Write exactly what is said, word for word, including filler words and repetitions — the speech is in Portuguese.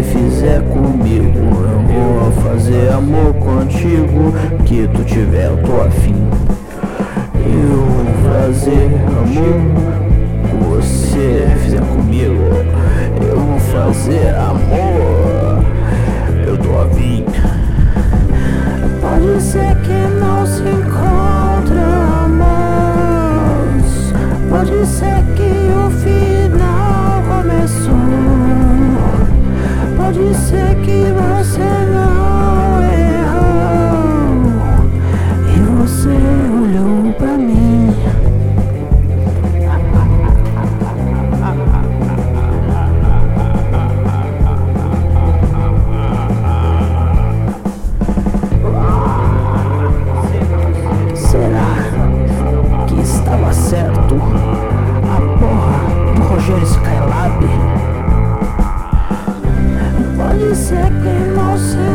você fizer comigo, eu vou fazer amor contigo. Que tu tiver, eu tô afim. Eu vou fazer amor, você fizer comigo, eu vou fazer amor, eu tô afim. Pode ser que não se encontramos, pode ser que o final começou, pode ser que você não errou e você olhou pra mim. Será que estava certo a porra do Rogério Skylab? Pode ser que não seja.